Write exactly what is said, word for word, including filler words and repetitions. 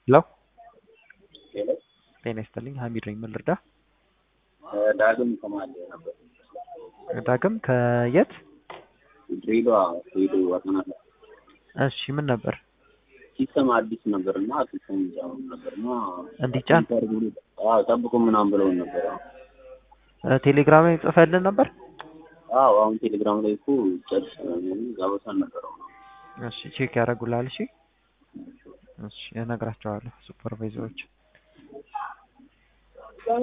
ሄሎ ሄሎ ጤና ይስጥልኝ ሀሚድ ነኝ ምን ልርዳ? ዳግም ከማል ነበር። ዳግም ከየት? ድሬዳዋ ሄዶ ወጣናል። እሺ ምን ነበር? ሲስተም አዲስ ነበርና ሲስተም ያው ነበርና እንዲጫን አዎ ጠብቁ ምናምን ብለው ነበር። ቴሌግራም ላይ ጽፈልን ነበር? አዎ አሁን ቴሌግራም ላይ እኮ ጨርሰናል ጋበሳን ነበር። እሺ ቼክ ያደርጉልሃል። እሺ እሺ እነግራቸዋለሁ ሱፐርቫይዘሮች